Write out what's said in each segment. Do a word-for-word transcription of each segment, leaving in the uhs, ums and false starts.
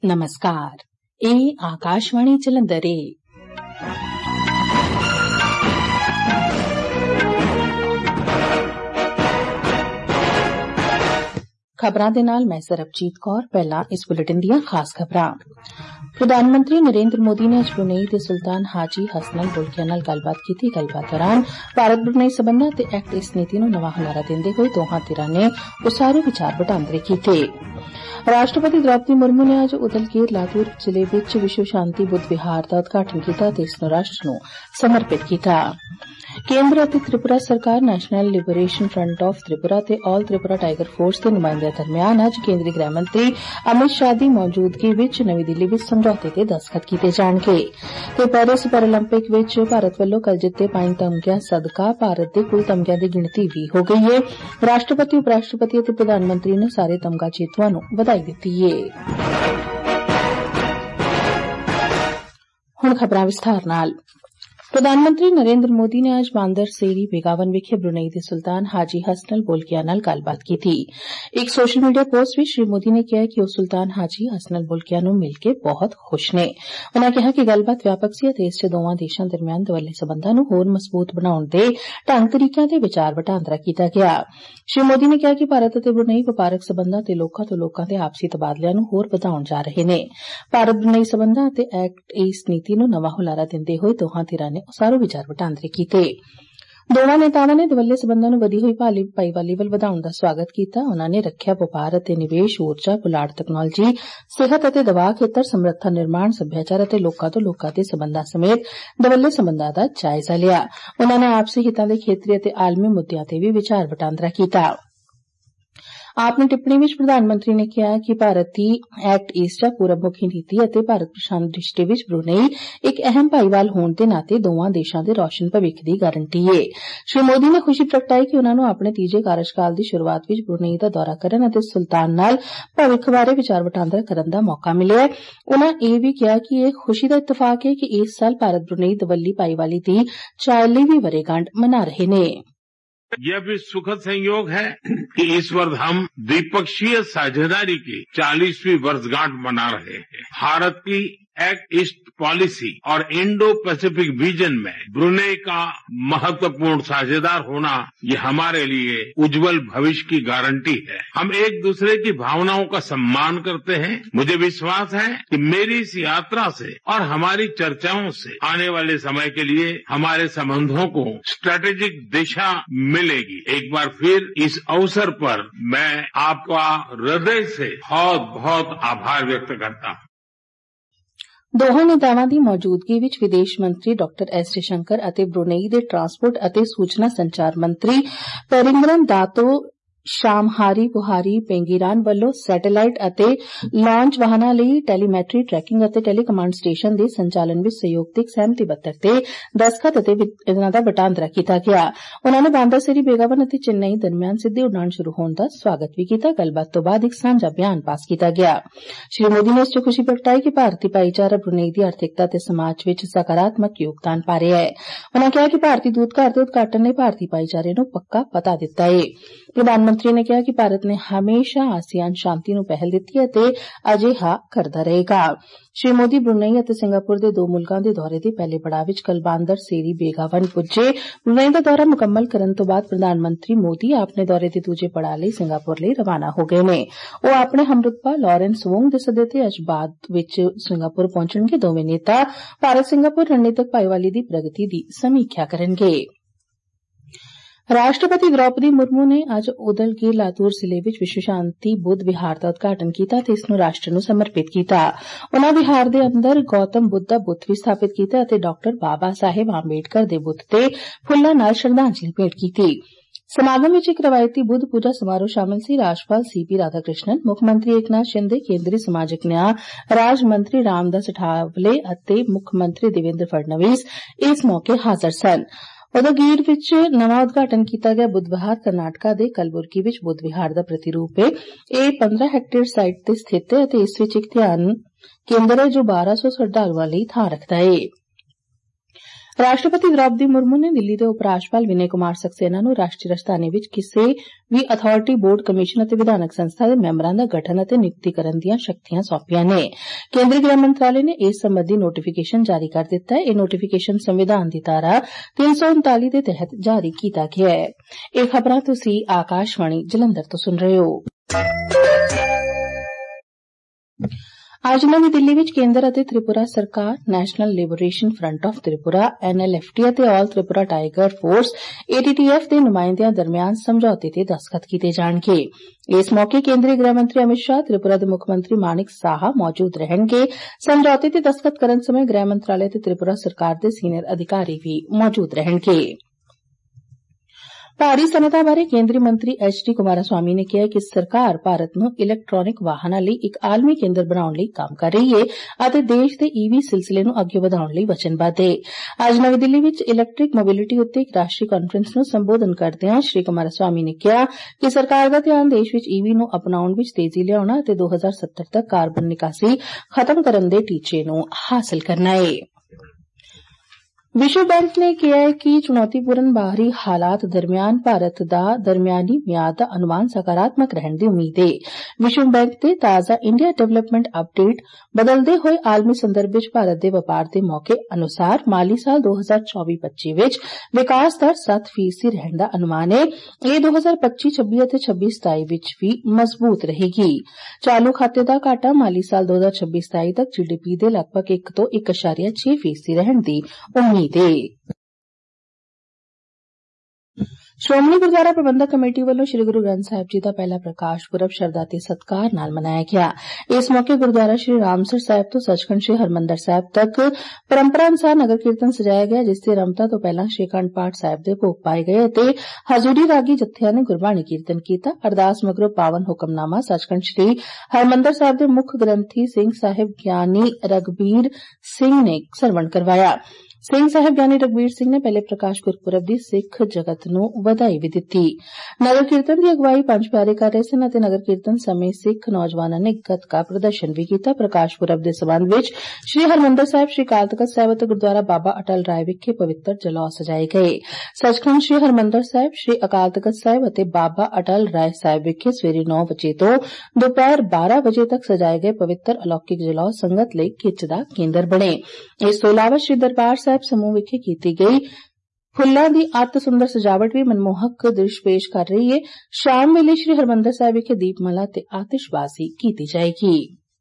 नमस्कार, ਇਹ ਆਕਾਸ਼ਵਾਣੀ ਜਲੰਧਰ ਏ। ਖਬਰਾਂ ਦੇ ਨਾਲ ਮੈਂ ਸਰਬਜੀਤ ਕੌਰ। ਪਹਿਲਾਂ ਇਸ ਬੁਲੇਟਿਨ ਦੀਆਂ ਖਾਸ ਖਬਰਾਂ। ਪ੍ਰਧਾਨ ਮੰਤਰੀ ਨਰਿੰਦਰ ਮੋਦੀ ਨੇ ਅੱਜ ਬਰੂਨੇਈ ਦੇ ਸੁਲਤਾਨ ਹਾਜੀ ਹਸਨਲ ਬੋਲਕਿਆ ਨਾਲ ਗੱਲਬਾਤ ਕੀਤੀ। ਗੱਲਬਾਤ ਦੌਰਾਨ ਭਾਰਤ ਬਰੂਨੇਈ ਸਬੰਧਾਂ ਤੇ ਐਕਟ ਈਸਟ ਨੀਤੀ ਨੂੰ ਨਵਾਂ ਹੁਲਾਰਾ ਦਿੰਦੇ ਹੋਏ ਦੋਹਾਂ ਧਿਰਾਂ ਨੇ ਉਸਾਰੂ ਵਿਚਾਰ ਵਟਾਂਦਰੇ ਕੀਤੇ। ਰਾਸ਼ਟਰਪਤੀ ਦ੍ਰੌਪਦੀ ਮੁਰਮੂ ਨੇ ਅੱਜ ਉਦਲਗੀਰ ਲਾਤੂਰ ਜ਼ਿਲ੍ਹੇ ਵਿੱਚ ਵਿਸ਼ਵ ਸ਼ਾਂਤੀ ਬੁੱਧ ਵਿਹਾਰ ਦਾ ਉਦਘਾਟਨ ਕੀਤਾ ਅਤੇ ਇਸ ਨੂੰ ਰਾਸ਼ਟਰ ਨੂੰ ਸਮਰਪਿਤ ਕੀਤਾ। ਕੇਂਦਰ ਅਤੇ ਤ੍ਰਿਪੁਰਾ ਸਰਕਾਰ National Liberation Front of Tripura ਤੇ ਆਲ ਤ੍ਰਿਪੁਰਾ ਟਾਈਗਰ ਫੋਰਸ ਦੇ ਨੁਮਾਇੰਦਿਆਂ ਦਰਮਿਆਨ ਅੱਜ ਕੇਂਦਰੀ ਗ੍ਰਹਿ ਮੰਤਰੀ ਅਮਿਤ ਸ਼ਾਹ ਦੀ ਮੌਜੂਦਗੀ ਵਿੱਚ ਨਵੀਂ ਦਿੱਲੀ ਵਿੱਚ ਸਮਝੌਤੇ ਤੇ ਦਸਤਖਤ ਕੀਤੇ ਜਾਣਗੇ। ਤੇ ਪੈਰਿਸ ਪੈਰਾਲੰਪਿਕ ਵਿੱਚ ਭਾਰਤ ਵੱਲੋਂ ਕੱਲ ਜਿੱਤੇ ਪੰਜ ਤਮਗਿਆਂ ਸਦਕਾ ਭਾਰਤ ਦੇ ਕੁੱਲ ਤਮਗਿਆਂ ਦੀ ਗਿਣਤੀ ਵੀਹ ਹੋ ਗਈ ਏ। ਰਾਸ਼ਟਰਪਤੀ, ਉਪ ਰਾਸ਼ਟਰਪਤੀ ਅਤੇ ਪ੍ਰਧਾਨ ਮੰਤਰੀ ਨੇ ਸਾਰੇ ਤਮਗਾ ਜੇਤੂਆਂ ਨੂੰ ਵਧਾਈ ਦਿੱਤੀ ਏ। ਹੁਣ ਖਬਰਾਂ ਵਿਸਥਾਰ ਨਾਲ। ਪ੍ਰਧਾਨ ਮੰਤਰੀ ਨਰਿੰਦਰ ਮੋਦੀ ਨੇ ਅੱਜ ਬਾਂਦਰ ਸੇਰੀ ਬੇਗਾਵਨ ਵਿਖੇ ਬਰੂਨੇਈ ਦੇ ਸੁਲਤਾਨ ਹਾਜੀ ਹਸਨਲ ਬੋਲਕਿਆ ਨਾਲ ਗੱਲਬਾਤ ਕੀਤੀ। ਇੱਕ ਸੋਸ਼ਲ ਮੀਡੀਆ ਪੋਸਟ ਵਿੱਚ ਸ਼੍ਰੀ ਮੋਦੀ ਨੇ ਕਿਹਾ ਕਿ ਉਹ ਸੁਲਤਾਨ ਹਾਜੀ ਹਸਨਲ ਬੋਲਕਿਆ ਨੂੰ ਮਿਲ ਕੇ ਬਹੁਤ ਖੁਸ਼ ਨੇ। ਉਨ੍ਹਾਂ ਕਿਹਾ ਕਿ ਗੱਲਬਾਤ ਵਿਆਪਕ ਸੀ ਅਤੇ ਇਸ ਚ ਦੋਵਾਂ ਦੇਸ਼ਾਂ ਦਰਮਿਆਨ ਦੁਵੱਲੇ ਸਬੰਧਾਂ ਨੂੰ ਹੋਰ ਮਜ਼ਬੂਤ ਬਣਾਉਣ ਦੇ ਢੰਗ ਤਰੀਕਿਆਂ ਤੇ ਵਿਚਾਰ ਵਟਾਂਦਰਾ ਕੀਤਾ ਗਿਆ। ਸ਼੍ਰੀ ਮੋਦੀ ਨੇ ਕਿਹਾ ਕਿ ਭਾਰਤ ਅਤੇ ਬਰੂਨੇਈ ਵਪਾਰਕ ਸਬੰਧਾਂ ਤੇ ਲੋਕਾਂ ਤੋਂ ਲੋਕਾਂ ਦੇ ਆਪਸੀ ਤਬਾਦਲਿਆਂ ਨੂੰ ਹੋਰ ਵਧਾਉਣ ਜਾ ਰਹੇ ਨੇ। ਭਾਰਤ ਬਰੂਨੇਈ ਸਬੰਧਾਂ ਅਤੇ ਐਕਟ ਈਸਟ ਨੀਤੀ ਨੂੰ ਨਵਾਂ ਹੁਲਾਰਾ ਦਿੰਦੇ ਹੋਏ ਦੋਹਾਂ ਧਿਰਾਂ ਨੇ ਉਸਾਰੂ ਵਿਚਾਰ ਵਟਾਂਦਰੇ ਕੀਤੇ। ਦੋਵਾਂ ਨੇਤਾਵਾਂ ਨੇ ਦੁਵੱਲੇ ਸਬੰਧਾਂ ਨੂੰ ਵਧੀ ਹੋਈ ਭਾਈਵਾਲੀ ਵੱਲ ਵਧਾਉਣ ਦਾ ਸਵਾਗਤ ਕੀਤਾ। ਉਨ੍ਹਾਂ ਨੇ ਰੱਖਿਆ, ਵਪਾਰ ਅਤੇ ਨਿਵੇਸ਼, ਊਰਜਾ, ਪੁਲਾੜ ਤਕਨਾਲੋਜੀ, ਸਿਹਤ ਅਤੇ ਦਵਾ ਖੇਤਰ, ਸਮਰੱਥਾ ਨਿਰਮਾਣ, ਸੱਭਿਆਚਾਰ ਅਤੇ ਲੋਕਾਂ ਤੋਂ ਲੋਕਾਂ ਦੇ ਸਬੰਧਾਂ ਸਮੇਤ ਦੁਵੱਲੇ ਸਬੰਧਾਂ ਦਾ ਜਾਇਜ਼ਾ ਲਿਆ। ਉਨ੍ਹਾਂ ਨੇ ਆਪਸੀ ਹਿੱਤਾਂ ਦੇ ਖੇਤਰੀ ਅਤੇ ਆਲਮੀ ਮੁੱਦਿਆਂ ਤੇ ਵੀ ਵਿਚਾਰ ਵਟਾਂਦਰਾ ਕੀਤਾ। ਆਪਣੀ ਟਿੱਪਣੀ ਵਿੱਚ ਪ੍ਰਧਾਨ ਮੰਤਰੀ ਨੇ ਕਿਹਾ ਕਿ ਭਾਰਤ ਦੀ ਐਕਟ ਈਸਟ ਪੂਰਬ ਮੁਖੀ ਨੀਤੀ ਅਤੇ ਭਾਰਤ ਪ੍ਰਸ਼ਾਂਤ ਦ੍ਰਿਸ਼ਟੀ ਵਿੱਚ ਬਰੂਨੇਈ ਇੱਕ ਅਹਿਮ ਭਾਈਵਾਲ ਹੋਣ ਦੇ ਨਾਤੇ ਦੋਵਾਂ ਦੇਸ਼ਾਂ ਦੇ ਰੌਸ਼ਨ ਭਵਿੱਖ ਦੀ ਗਾਰੰਟੀ ਏ। ਸ਼੍ਰੀ ਮੋਦੀ ਨੇ ਖੁਸ਼ੀ ਪ੍ਰਗਟਾਈ ਕਿ ਉਨ੍ਹਾਂ ਨੂੰ ਆਪਣੇ ਤੀਜੇ ਕਾਰਜਕਾਲ ਦੀ ਸ਼ੁਰੂਆਤ ਵਿੱਚ ਬਰੂਨੇਈ ਦਾ ਦੌਰਾ ਕਰਨ ਅਤੇ ਸੁਲਤਾਨ ਨਾਲ ਭਵਿੱਖ ਬਾਰੇ ਵਿਚਾਰ ਵਟਾਂਦਰਾ ਕਰਨ ਦਾ ਮੌਕਾ ਮਿਲਿਆ। ਉਨ੍ਹਾਂ ਇਹ ਵੀ ਕਿਹਾ ਕਿ ਇਹ ਖੁਸ਼ੀ ਦਾ ਇਤਫਾਕ ਹੈ ਕਿ ਇਸ ਸਾਲ ਭਾਰਤ ਬਰੂਨੇਈ ਦਵੱਲੀ ਭਾਈਵਾਲੀ ਦੀ ਚਾਲੀसवीं वर्षगांठ मना रहे ने। यह भी सुखद संयोग है कि इस वर्ष हम द्विपक्षीय साझेदारी की चालीसवीं वर्षगांठ मना रहे हैं। भारत की एक्ट ईस्ट पॉलिसी और इंडो पैसिफिक विजन में ब्रुनेई का महत्वपूर्ण साझेदार होना ये हमारे लिए उज्जवल भविष्य की गारंटी है। हम एक दूसरे की भावनाओं का सम्मान करते हैं। मुझे विश्वास है कि मेरी इस यात्रा से और हमारी चर्चाओं से आने वाले समय के लिए हमारे संबंधों को स्ट्रेटेजिक दिशा मिलेगी। एक बार फिर इस अवसर पर मैं आपका हृदय से बहुत बहुत आभार व्यक्त करता हूं। ਦੋਹਾਂ ਨੇਤਾਵਾਂ ਦੀ ਮੌਜੂਦਗੀ ਵਿੱਚ ਵਿਦੇਸ਼ ਮੰਤਰੀ ਡਾਕਟਰ ਐਸ ਜਯਸ਼ੰਕਰ ਅਤੇ ਬਰੂਨੇਈ ਦੇ ਟਰਾਂਸਪੋਰਟ ਅਤੇ ਸੂਚਨਾ ਸੰਚਾਰ ਮੰਤਰੀ ਪੈਰਿੰਗਰਨ ਦਾਤੋ ਸ਼ਾਮਹਾਰੀ ਬੁਹਾਰੀ ਪੇਂਗੀਰਾਨ ਵੱਲੋਂ ਸੈਟੇਲਾਈਟ ਅਤੇ ਲਾਂਚ ਵਾਹਨਾਂ ਲਈ ਟੈਲੀਮੈਟਰੀ ਟਰੈਕਿੰਗ ਅਤੇ ਟੈਲੀਕਮਾਂਡ ਸਟੇਸ਼ਨ ਦੇ ਸੰਚਾਲਨ ਵਿੱਚ ਸਹਿਯੋਗ ਤੇ ਸਹਿਮਤੀ ਪੱਤਰ ਤੇ ਦਸਤਖਤ ਅਤੇ ਇਨ੍ਹਾਂ ਦਾ ਵਟਾਂਦਰਾ ਕੀਤਾ ਗਿਆ। ਉਨ੍ਹਾਂ ਨੇ ਬਾਂਦਰ ਸੇਰੀ ਬੇਗਾਵਨ ਅਤੇ ਚੇਨਈ ਦਰਮਿਆਨ ਸਿੱਧੀ ਉਡਾਣ ਸ਼ੁਰੂ ਹੋਣ ਦਾ ਸਵਾਗਤ ਵੀ ਕੀਤਾ। ਗੱਲਬਾਤ ਤੋਂ ਬਾਅਦ ਇੱਕ ਸਾਂਝਾ ਬਿਆਨ ਪਾਸ ਕੀਤਾ ਗਿਆ। ਸ਼੍ਰੀ ਮੋਦੀ ਨੇ ਇਸ ਚ ਖੁਸ਼ੀ ਪ੍ਰਗਟਾਈ ਕਿ ਭਾਰਤੀ ਭਾਈਚਾਰਾ ਬਰੂਨੇਈ ਦੀ ਆਰਥਿਕਤਾ ਤੇ ਸਮਾਜ ਵਿੱਚ ਸਕਾਰਾਤਮਕ ਯੋਗਦਾਨ ਪਾ ਰਿਹਾ ਹੈ। ਉਨ੍ਹਾਂ ਕਿਹਾ ਕਿ ਭਾਰਤੀ ਦੂਤਘਰ ਦੇ ਉਦਘਾਟਨ ਨੇ ਭਾਰਤੀ ਭਾਈਚਾਰੇ ਨੂੰ ਪੱਕਾ ਪਤਾ ਦਿੱਤਾ ਹੈ। ਪ੍ਰਧਾਨ ਮੰਤਰੀ ਨੇ ਕਿਹਾ ਕਿ ਭਾਰਤ ਨੇ ਹਮੇਸ਼ਾ ਆਸੀਆਨ ਸ਼ਾਂਤੀ ਨੂੰ ਪਹਿਲ ਦਿੱਤੀ ਹੈ ਅਤੇ ਅਜਿਹਾ ਕਰਦਾ ਰਹੇਗਾ। ਸ਼੍ਰੀ ਮੋਦੀ ਬਰੂਨੇਈ ਅਤੇ ਸਿੰਗਾਪੁਰ ਦੇ ਦੋ ਮੁਲਕਾਂ ਦੇ ਦੌਰੇ ਦੇ ਪਹਿਲੇ ਪੜਾਅ ਵਿੱਚ ਕੱਲ ਬਾਂਦਰ ਸੇਰੀ ਬੇਗਾਵਨ ਪੁੱਜੇ। ਬਰੂਨੇਈ ਦਾ ਦੌਰਾ ਮੁਕੰਮਲ ਕਰਨ ਤੋਂ ਬਾਅਦ ਪ੍ਰਧਾਨ ਮੰਤਰੀ ਮੋਦੀ ਆਪਣੇ ਦੌਰੇ ਦੇ ਦੂਜੇ ਪੜਾਅ ਲਈ ਸਿੰਗਾਪੁਰ ਲਈ ਰਵਾਨਾ ਹੋ ਗਏ ਨੇ। ਉਹ ਆਪਣੇ ਹਮਰੁਤਬਾ ਲਾਰੈਂਸ ਵੋਂਗ ਦੇ ਸੱਦੇ ਤੇ ਅੱਜ ਬਾਅਦ ਵਿੱਚ ਸਿੰਗਾਪੁਰ ਪਹੁੰਚਣਗੇ। ਦੋਵੇਂ ਨੇਤਾ ਭਾਰਤ ਸਿੰਗਾਪੁਰ ਰਣਨੀਤਕ ਭਾਈਵਾਲੀ ਦੀ ਪ੍ਰਗਤੀ ਦੀ ਸਮੀਖਿਆ ਕਰਨਗੇ। ਰਾਸ਼ਟਰਪਤੀ ਦ੍ਰੌਪਦੀ ਮੁਰਮੂ ਨੇ ਅੱਜ ਉਦਲਗੀਰ ਲਾਤੂਰ ਜ਼ਿਲ੍ਹੇ ਵਿੱਚ ਵਿਸ਼ਵ ਸ਼ਾਂਤੀ ਬੁੱਧ ਵਿਹਾਰ ਦਾ ਉਦਘਾਟਨ ਕੀਤਾ ਅਤੇ ਇਸ ਨੂੰ ਰਾਸ਼ਟਰ ਨੂੰ ਸਮਰਪਿਤ ਕੀਤਾ। ਉਨ੍ਹਾਂ ਵਿਹਾਰ ਦੇ ਅੰਦਰ ਗੌਤਮ ਬੁੱਧ ਦਾ ਬੁੱਤ ਵੀ ਸਥਾਪਿਤ ਕੀਤਾ ਅਤੇ ਡਾਕਟਰ ਬਾਬਾ ਸਾਹਿਬ ਅੰਬੇਡਕਰ ਦੇ ਬੁੱਤ ਤੇ ਫੁੱਲਾਂ ਨਾਲ ਸ਼ਰਧਾਂਜਲੀ ਭੇਂਟ ਕੀਤੀ। ਸਮਾਗਮ ਵਿੱਚ ਇੱਕ ਰਵਾਇਤੀ ਬੁੱਧ ਪੂਜਾ ਸਮਾਰੋਹ ਸ਼ਾਮਲ ਸੀ। ਰਾਜਪਾਲ ਸੀ ਪੀ ਰਾਧਾ ਕ੍ਰਿਸ਼ਨਨ, ਮੁੱਖ ਮੰਤਰੀ ਏਕਨਾਥ ਸ਼ਿੰਦੇ, ਕੇਂਦਰੀ ਸਮਾਜਿਕ ਨਿਆਂ ਰਾਜ ਮੰਤਰੀ ਰਾਮਦਾਸ ਅਠਾਵਲੇ ਅਤੇ ਮੁੱਖ ਮੰਤਰੀ ਦੇਵੇਂਦਰ ਫਡਨਵੀਸ ਇਸ ਮੌਕੇ ਹਾਜ਼ਰ ਸਨ। ਉਦਲਗੀਰ ਵਿੱਚ ਨਵਾਂ ਉਦਘਾਟਨ ਕੀਤਾ ਗਿਆ ਬੁੱਧ ਵਿਹਾਰ ਕਰਨਾਟਕਾ ਦੇ ਕਲਬੁਰਗੀ ਵਿੱਚ ਬੁੱਧ ਵਿਹਾਰ ਦਾ ਪ੍ਰਤੀਰੂਪ ਹੈ। ਇਹ ਪੰਦਰਾਂ ਹੈਕਟੇਅਰ ਸਾਈਟ ਤੇ ਸਥਿਤ ਹੈ ਅਤੇ ਇਸ ਵਿੱਚ ਇੱਕ ਧਿਆਨ ਕੇਂਦਰ ਹੈ ਜੋ ਬਾਰਾਂ ਸੌ ਸ਼ਰਧਾਲੂਆਂ ਲਈ ਥਾਂ ਰੱਖਦਾ ਹੈ। ਰਾਸ਼ਟਰਪਤੀ ਦ੍ਰੌਪਦੀ ਮੁਰਮੂ ਨੇ ਦਿੱਲੀ ਦੇ ਉਪ ਰਾਜਪਾਲ ਵਿਨੈ ਕੁਮਾਰ ਸਕਸੇਨਾ ਨੂੰ ਰਾਸ਼ਟਰੀ ਰਾਜਧਾਨੀ ਵਿੱਚ ਕਿਸੇ ਵੀ ਅਥਾਰਟੀ ਬੋਰਡ ਕਮਿਸ਼ਨ ਅਤੇ ਵਿਧਾਨਕ ਸੰਸਥਾ ਦੇ ਮੈਂਬਰਾਂ ਦਾ ਗਠਨ ਅਤੇ ਨਿਯੁਕਤੀ ਕਰਨ ਦੀਆਂ ਸ਼ਕਤੀਆਂ ਸੌਂਪੀਆਂ ਨੇ। ਕੇਂਦਰੀ ਗ੍ਰਹਿ ਮੰਤਰਾਲੇ ਨੇ ਇਸ ਸੰਬੰਧੀ ਨੋਟੀਫਿਕੇਸ਼ਨ ਜਾਰੀ ਕਰ ਦਿੱਤਾ ਹੈ। ਇਹ ਨੋਟੀਫਿਕੇਸ਼ਨ ਸੰਵਿਧਾਨ ਦੀ ਧਾਰਾ ਤਿੰਨ ਸੌ ਉਨਤਾਲੀ ਦੇ ਤਹਿਤ ਜਾਰੀ ਕੀਤਾ ਗਿਆ ਹੈ। ਇਹ ਖਬਰਾਂ ਤੁਸੀਂ ਆਕਾਸ਼ਵਾਣੀ ਜਲੰਧਰ ਤੋਂ ਸੁਣ ਰਹੇ ਹੋ। ਅੱਜ ਨਵੀਂ ਦਿੱਲੀ ਵਿੱਚ ਕੇਂਦਰ ਅਤੇ ਤ੍ਰਿਪੁਰਾ ਸਰਕਾਰ, National Liberation Front of Tripura N L F T ਅਤੇ All Tripura Tiger Force A T T F ਦੇ ਨੁਮਾਇੰਦਿਆਂ ਦਰਮਿਆਨ ਸਮਝੌਤੇ ਤੇ ਦਸਤਖਤ ਕੀਤੇ ਜਾਣਗੇ। ਇਸ ਮੌਕੇ ਕੇਂਦਰੀ ਗ੍ਰਹਿ ਮੰਤਰੀ ਅਮਿਤ ਸ਼ਾਹ, ਤ੍ਰਿਪੁਰਾ ਦੇ ਮੁੱਖ ਮੰਤਰੀ ਮਾਨਿਕ ਸਾਹਾ ਮੌਜੂਦ ਰਹਿਣਗੇ। ਸਮਝੌਤੇ ਤੇ ਦਸਤਖਤ ਕਰਨ ਸਮੇਂ ਗ੍ਰਹਿ ਮੰਤਰਾਲੇ ਤੇ ਤ੍ਰਿਪੁਰਾ ਸਰਕਾਰ ਦੇ ਸੀਨੀਅਰ ਅਧਿਕਾਰੀ ਵੀ ਮੌਜੂਦ ਰਹਿਣਗੇ। ਭਾਰੀ ਸਨਅਤਾਂ ਬਾਰੇ ਕੇਂਦਰੀ ਮੰਤਰੀ ਐਚ ਡੀ ਕੁਮਾਰਾਸਵਾਮੀ ਨੇ ਕਿਹਾ ਕਿ ਸਰਕਾਰ ਭਾਰਤ ਨੂੰ ਇਲੈਕਟ੍ਰਾਨਿਕ ਵਾਹਨਾਂ ਲਈ ਇੱਕ ਆਲਮੀ ਕੇਂਦਰ ਬਣਾਉਣ ਲਈ ਕੰਮ ਕਰ ਰਹੀ ਹੈ ਅਤੇ ਦੇਸ਼ ਦੇ ਈ ਵੀ ਸਿਲਸਿਲੇ ਨੂੰ ਅੱਗੇ ਵਧਾਉਣ ਲਈ ਵਚਨਬੱਧ ਹੈ। ਅੱਜ ਨਵੀਂ ਦਿੱਲੀ ਵਿੱਚ ਇਲੈਕਟ੍ਰਿਕ ਮੋਬਿਲਿਟੀ ਉੱਤੇ ਇੱਕ ਰਾਸ਼ਟਰੀ ਕਾਨਫਰੰਸ ਨੂੰ ਸੰਬੋਧਨ ਕਰਦਿਆਂ ਸ਼੍ਰੀ ਕੁਮਾਰਾਸਵਾਮੀ ਨੇ ਕਿਹਾ ਕਿ ਸਰਕਾਰ ਦਾ ਧਿਆਨ ਦੇਸ਼ ਵਿੱਚ ਈ ਵੀ ਨੂੰ ਅਪਣਾਉਣ ਵਿੱਚ ਤੇਜ਼ੀ ਲਿਆਉਣਾ ਅਤੇ ਦੋ ਹਜ਼ਾਰ ਸੱਤਰ ਤੱਕ ਕਾਰਬਨ ਨਿਕਾਸੀ ਖਤਮ ਕਰਨ ਦੇ ਟੀਚੇ ਨੂੰ ਹਾਸਲ ਕਰਨਾ ਹੈ। ਵਿਸ਼ਵ ਬੈਂਕ ਨੇ ਕਿਹਾ ਹੈ ਕਿ ਚੁਣੌਤੀਪੂਰਨ ਬਾਹਰੀ ਹਾਲਾਤ ਦਰਮਿਆਨ ਭਾਰਤ ਦਾ ਦਰਮਿਆਨੀ ਮਿਆਦ ਦਾ ਅਨੁਮਾਨ ਸਕਾਰਾਤਮਕ ਰਹਿਣ ਦੀ ਉਮੀਦ ਹੈ। ਵਿਸ਼ਵ ਬੈਂਕ ਦੇ ਤਾਜ਼ਾ ਇੰਡੀਆ ਡਿਵੈਲਪਮੈਂਟ ਅਪਡੇਟ ਬਦਲਦੇ ਹੋਏ ਆਲਮੀ ਸੰਦਰਭ ਵਿੱਚ ਭਾਰਤ ਦੇ ਵਪਾਰ ਦੇ ਮੌਕੇ ਅਨੁਸਾਰ ਮਾਲੀ ਸਾਲ ਦੋ ਹਜ਼ਾਰ ਚੌਵੀ ਪੱਚੀ ਵਿੱਚ ਵਿਕਾਸ ਦਰ ਸੱਤ ਫੀਸਦੀ ਰਹਿਣ ਦਾ ਅਨੁਮਾਨ ਹੈ। ਇਹ ਦੋ ਹਜ਼ਾਰ ਪੱਚੀ ਛੱਬੀ ਅਤੇ ਛੱਬੀ ਸਤਾਈ ਵਿੱਚ ਵੀ ਮਜ਼ਬੂਤ ਰਹੇਗੀ। ਚਾਲੂ ਖਾਤੇ ਦਾ ਘਾਟਾ ਮਾਲੀ ਸਾਲ ਦੋ ਹਜ਼ਾਰ ਛੱਬੀ ਸਤਾਈ ਤੱਕ ਜੀ ਡੀ ਪੀ ਦੇ ਲਗਭਗ ਇੱਕ ਤੋਂ ਇੱਕ ਅਸ਼ਾਰੀਆ ਛੇ ਫੀਸਦੀ ਰਹਿਣ ਦੀ ਉਮੀਦ ਸ਼੍ਰੋਮਣੀ ਗੁਰਦੁਆਰਾ ਪ੍ਰਬੰਧਕ ਕਮੇਟੀ ਵੱਲੋਂ ਸ੍ਰੀ ਗੁਰੂ ਗ੍ਰੰਥ ਸਾਹਿਬ ਜੀ ਦਾ ਪਹਿਲਾ ਪ੍ਰਕਾਸ਼ ਪੁਰਬ ਸ਼ਰਧਾ ਤੇ ਸਤਿਕਾਰ ਨਾਲ ਮਨਾਇਆ ਗਿਆ। ਇਸ ਮੌਕੇ ਗੁਰਦੁਆਰਾ ਸ੍ਰੀ ਰਾਮਸਰ ਸਾਹਿਬ ਤੋਂ ਸੱਚਖੰਡ ਸ੍ਰੀ ਹਰਿਮੰਦਰ ਸਾਹਿਬ ਤੱਕ ਪਰੰਪਰਾ ਅਨੁਸਾਰ ਨਗਰ ਕੀਰਤਨ ਸਜਾਇਆ ਗਿਆ, ਜਿਸ ਦੇ ਰਮਤਾ ਤੋਂ ਪਹਿਲਾਂ ਸ੍ਰੀ ਅਖੰਡ ਪਾਠ ਸਾਹਿਬ ਦੇ ਭੋਗ ਪਾਏ ਗਏ ਅਤੇ ਹਜ਼ੂਰੀ ਰਾਗੀ ਜਥਿਆਂ ਨੇ ਗੁਰਬਾਣੀ ਕੀਰਤਨ ਕੀਤਾ। ਅਰਦਾਸ ਮਗਰੋਂ ਪਾਵਨ ਹੁਕਮਨਾਮਾ ਸੱਚਖੰਡ ਸ੍ਰੀ ਹਰਿਮੰਦਰ ਸਾਹਿਬ ਦੇ ਮੁੱਖ ਗ੍ਰੰਥੀ ਸਿੰਘ ਸਾਹਿਬ ਗਿਆਨੀ ਰਘਬੀਰ ਸਿੰਘ ਨੇ ਸਰਵਣ ਕਰਵਾਇਆ। ਸਿੰਘ ਸਾਹਿਬ ਗਿਆਨੀ ਰਘਬੀਰ ਸਿੰਘ ਨੇ ਪਹਿਲੇ ਪ੍ਰਕਾਸ਼ ਗੁਰਪੁਰਬ ਦੀ ਸਿੱਖ ਜਗਤ ਨੂੰ ਵਧਾਈ ਵੀ ਦਿੱਤੀ। ਨਗਰ ਕੀਰਤਨ ਦੀ ਅਗਵਾਈ ਪੰਜ ਪਿਆਰੇ ਕਰ ਰਹੇ ਸਨ ਅਤੇ ਨਗਰ ਕੀਰਤਨ ਸਮੇਂ ਸਿੱਖ ਨੌਜਵਾਨਾਂ ਨੇ ਗੱਤਕਾ ਪ੍ਰਦਰਸ਼ਨ ਵੀ ਕੀਤਾ। ਪ੍ਰਕਾਸ਼ ਪੁਰਬ ਦੇ ਸਬੰਧ ਵਿੱਚ ਸ੍ਰੀ ਹਰਿਮੰਦਰ ਸਾਹਿਬ, ਸ੍ਰੀ ਅਕਾਲ ਤਖ਼ਤ ਸਾਹਿਬ ਅਤੇ ਗੁਰਦੁਆਰਾ ਬਾਬਾ ਅਟਲ ਰਾਏ ਵਿਖੇ ਪਵਿੱਤਰ ਜਲੌਅ ਸਜਾਏ ਗਏ। ਸੱਚਖੰਡ ਸ੍ਰੀ ਹਰਿਮੰਦਰ ਸਾਹਿਬ, ਸ੍ਰੀ ਅਕਾਲ ਤਖ਼ਤ ਸਾਹਿਬ ਅਤੇ ਬਾਬਾ ਅਟਲ ਰਾਏ ਸਾਹਿਬ ਵਿਖੇ ਸਵੇਰੇ ਨੌ ਵਜੇ ਤੋਂ ਦੁਪਹਿਰ ਬਾਰਾਂ ਵਜੇ ਤੱਕ ਸਜਾਏ ਗਏ ਪਵਿੱਤਰ ਅਲੌਕਿਕ ਜਲੌਅ ਸੰਗਤ ਲਈ ਖਿੱਚ ਦਾ ਕੇਂਦਰ ਬਣੇ। ਇਸ ਤੋਂ ਇਲਾਵਾ ਸ੍ਰੀ ਦਰਬਾਰ ਸਾਹਿਬ ਸਮੂਹ ਵਿਖੇ ਕੀਤੀ ਗਈ ਫੁੱਲਾਂ ਦੀ ਅਤ ਸੁੰਦਰ ਸਜਾਵਟ ਵੀ ਮਨਮੋਹਕ ਦ੍ਰਿਸ਼ ਪੇਸ਼ ਕਰ ਰਹੀ ਹੈ। ਸ਼ਾਮ ਵੇਲੇ ਸ੍ਰੀ ਹਰਿਮੰਦਰ ਸਾਹਿਬ ਵਿਖੇ ਦੀਪਮਾਲਾ ਤੇ ਆਤਿਸ਼ਬਾਜ਼ੀ ਕੀਤੀ ਜਾਏਗੀ।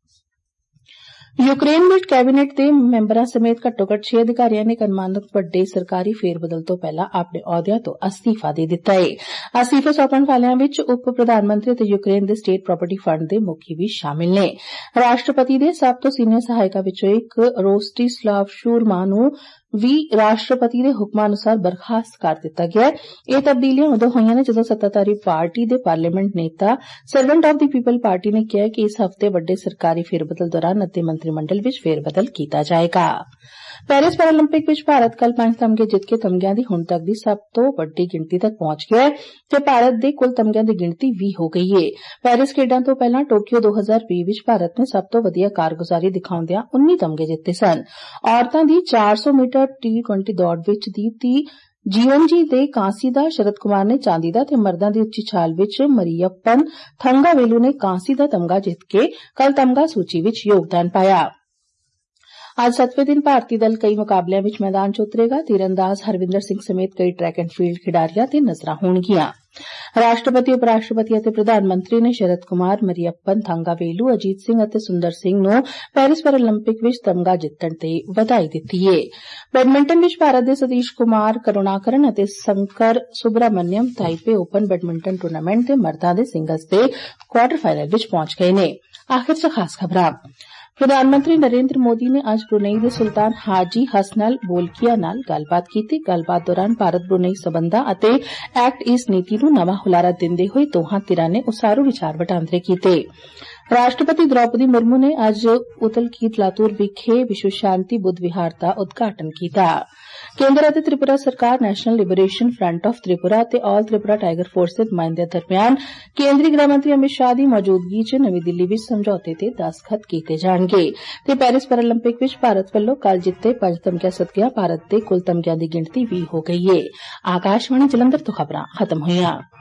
ਯੂਕਰੇਨ ਵਿੱਚ ਕੈਬਨਿਟ ਦੇ ਮੈਂਬਰਾਂ ਸਮੇਤ ਘੱਟੋ-ਘੱਟ ਛੇ ਅਧਿਕਾਰੀਆਂ ਨੇ ਇੱਕ ਅਨੁਮਾਨਿਤ ਵੱਡੇ ਸਰਕਾਰੀ ਫੇਰਬਦਲ ਤੋਂ ਪਹਿਲਾਂ ਆਪਣੇ ਅਹੁਦਿਆਂ ਤੋਂ ਅਸਤੀਫਾ ਦੇ ਦਿੱਤਾ ਹੈ। ਅਸਤੀਫੇ ਸੌਂਪਣ ਵਾਲਿਆਂ ਵਿੱਚ ਉਪ ਪ੍ਰਧਾਨ ਮੰਤਰੀ ਅਤੇ ਯੂਕਰੇਨ ਦੇ ਸਟੇਟ ਪ੍ਰਾਪਰਟੀ ਫੰਡ ਦੇ ਮੁਖੀ ਵੀ ਸ਼ਾਮਿਲ ਨੇ। ਰਾਸ਼ਟਰਪਤੀ ਦੇ ਸਭ ਤੋਂ ਸੀਨੀਅਰ ਸਹਾਇਕਾਂ ਵਿੱਚੋਂ ਇੱਕ ਰੋਸਟੀਸਲਾਵ ਸ਼ੂਰਮਾ ਨੂੰ ਵੀ ਰਾਸ਼ਟਰਪਤੀ ਦੇ ਹੁਕਮਾਂ ਅਨੁਸਾਰ ਬਰਖਾਸਤ ਕਰ ਦਿੱਤਾ ਗਿਆ। ਇਹ ਤਬਦੀਲੀਆਂ ਉਦੋਂ ਹੋਈਆਂ ਨੇ ਜਦੋਂ ਸੱਤਾਧਾਰੀ ਪਾਰਟੀ ਦੇ ਪਾਰਲੀਮੈਂਟ ਨੇਤਾ Servant of the People Party ਨੇ ਕਿਹਾ ਕਿ ਇਸ ਹਫ਼ਤੇ ਵੱਡੇ ਸਰਕਾਰੀ ਫੇਰਬਦਲ ਦੌਰਾਨ ਅਤੇ ਮੰਤਰੀ ਮੰਡਲ ਵਿੱਚ ਫੇਰਬਦਲ ਕੀਤਾ ਜਾਏਗਾ। ਪੈਰਿਸ ਪੈਰਾਲੰਪਿਕ ਵਿੱਚ ਭਾਰਤ ਕੱਲ੍ਹ ਪੰਜ ਤਮਗੇ ਜਿੱਤ ਕੇ ਤਮਗਿਆਂ ਦੀ ਹੁਣ ਤੱਕ ਦੀ ਸਭ ਤੋਂ ਵੱਡੀ ਗਿਣਤੀ ਤੱਕ ਪਹੁੰਚ ਗਿਆ ਹੈ ਤੇ ਭਾਰਤ ਦੇ ਕੁੱਲ ਤਮਗਿਆਂ ਦੀ ਗਿਣਤੀ ਵੀਹ ਹੋ ਗਈ ਹੈ। ਪੈਰਿਸ ਖੇਡਾਂ ਤੋਂ ਪਹਿਲਾਂ ਟੋਕੀਓ ਦੋ ਹਜ਼ਾਰ ਵੀਹ ਵਿੱਚ ਭਾਰਤ ਨੇ ਸਭ ਤੋਂ ਵਧੀਆ ਕਾਰਗੁਜ਼ਾਰੀ ਦਿਖਾਉਂਦਿਆਂ ਉੱਨੀ ਤਮਗੇ ਜਿੱਤੇ ਸਨ। ਔਰਤਾਂ ਦੀ ਚਾਰ ਸੌ ਮੀਟਰ ਟੀ ਟਵੈਂਟੀ ਦੌੜ ਵਿੱਚ ਦੀਪਤੀ ਜੀਵਨਜੀ ਦੇ ਕਾਂਸੀ ਦਾ, ਸ਼ਰਤ ਕੁਮਾਰ ਨੇ ਚਾਂਦੀ ਦਾ ਤੇ ਮਰਦਾਂ ਦੀ ਉੱਚੀ ਛਾਲ ਵਿੱਚ ਮਰੀਅੱਪਨ ਥੰਗਾਵੇਲੂ ਨੇ ਕਾਂਸੀ ਦਾ ਤਮਗਾ ਜਿੱਤ ਕੇ ਕੱਲ੍ਹ ਤਮਗਾ ਸੂਚੀ ਵਿੱਚ ਯੋਗਦਾਨ ਪਾਇਆ। ਅੱਜ ਸੱਤਵੇਂ ਦਿਨ ਭਾਰਤੀ ਦਲ ਕਈ ਮੁਕਾਬਲਿਆਂ ਵਿੱਚ ਮੈਦਾਨ 'ਚ ਉਤਰੇਗਾ। ਤੀਰਅੰਦਾਜ਼ ਹਰਵਿੰਦਰ ਸਿੰਘ ਸਮੇਤ ਕਈ ਟਰੈਕ ਐਂਡ ਫੀਲਡ ਖਿਡਾਰੀਆਂ ਤੇ ਨਜ਼ਰਾਂ ਹੋਣਗੀਆਂ। ਰਾਸ਼ਟਰਪਤੀ, ਉਪ ਰਾਸ਼ਟਰਪਤੀ ਅਤੇ ਪ੍ਰਧਾਨ ਮੰਤਰੀ ਨੇ ਸ਼ਰਤ ਕੁਮਾਰ, ਮਰੀਅੱਪਨ ਥੰਗਾਵੇਲੂ, ਅਜੀਤ ਸਿੰਘ ਅਤੇ ਸੁੰਦਰ ਸਿੰਘ ਨੂੰ ਪੈਰਿਸ ਪੈਰਾਲੰਪਿਕ ਵਿੱਚ ਤਮਗਾ ਜਿੱਤਣ ਤੇ ਵਧਾਈ ਦਿੱਤੀ ਹੈ। ਬੈਡਮਿੰਟਨ ਵਿੱਚ ਭਾਰਤ ਦੇ ਸਤੀਸ਼ ਕੁਮਾਰ ਕਰੁਣਾਕਰਨ ਅਤੇ Shankar Subramaniam Taipei Open badminton tournament ਦੇ ਮਰਦਾਂ ਦੇ ਸਿੰਗਲਜ਼ ਦੇ ਕੁਆਰਟਰ ਫਾਈਨਲ ਵਿੱਚ ਪਹੁੰਚ ਗਏ ਨੇ। ਆਖਿਰ 'ਚ ਖਾਸ ਖਬਰਾਂ। ਪ੍ਰਧਾਨ ਮੰਤਰੀ ਨਰਿੰਦਰ ਮੋਦੀ ਨੇ ਅੱਜ ਬਰੂਨੇਈ ਦੇ ਸੁਲਤਾਨ ਹਾਜੀ ਹਸਨਲ ਬੋਲਕੀਆ ਨਾਲ ਗੱਲਬਾਤ ਕੀਤੀ। ਗੱਲਬਾਤ ਦੌਰਾਨ ਭਾਰਤ ਬਰੂਨੇਈ ਸਬੰਧਾਂ ਅਤੇ ਐਕਟ ਈਸਟ ਨੀਤੀ ਨੂੰ ਨਵਾਂ ਹੁਲਾਰਾ ਦਿੰਦੇ ਹੋਏ ਦੋਹਾਂ ਧਿਰਾਂ ਨੇ ਉਸਾਰੂ ਵਿਚਾਰ ਵਟਾਂਦਰੇ ਕੀਤੇ। ਰਾਸ਼ਟਰਪਤੀ ਦ੍ਰੌਪਦੀ ਮੁਰਮੂ ਨੇ ਅੱਜ ਉਤਲ ਕੀਤ ਲਾਤੂਰ ਵਿਖੇ ਵਿਸ਼ਵ ਸ਼ਾਂਤੀ ਬੁੱਧ ਵਿਹਾਰ ਦਾ ਉਦਘਾਟਨ ਕੀਤਾ। ਕੇਂਦਰ ਅਤੇ ਤ੍ਰਿਪੁਰਾ ਸਰਕਾਰ National Liberation Front of Tripura ਅਤੇ ਆਲ ਤ੍ਰਿਪੁਰਾ ਟਾਈਗਰ ਫੋਰਸ ਦੇ ਨੁਮਾਇੰਦਿਆਂ ਦਰਮਿਆਨ ਕੇਂਦਰੀ ਗ੍ਰਹਿ ਮੰਤਰੀ ਅਮਿਤ ਸ਼ਾਹ ਦੀ ਮੌਜੂਦਗੀ ਚ ਨਵੀਂ ਦਿੱਲੀ ਵਿਚ ਸਮਝੌਤੇ ਤੇ ਦਸਤਖਤ ਕੀਤੇ ਜਾਣਗੇ ਤੇ ਪੈਰਿਸ ਪੈਰਾਲੰਪਿਕ ਵਿਚ ਭਾਰਤ ਵੱਲੋਂ ਕੱਲ ਜਿੱਤੇ ਪੰਜ ਤਮਗਿਆਂ ਸਦਕਿਆਂ ਭਾਰਤ ਦੇ ਕੁੱਲ ਤਮਗਿਆਂ ਦੀ ਗਿਣਤੀ ਵੀਹ ਹੋ ਗਈ ਏ। ਆਕਾਸ਼ਵਾਣੀ ਜਲੰਧਰ ਤੋਂ ਖਬਰਾਂ ਖਤਮ ਹੋਈਆਂ।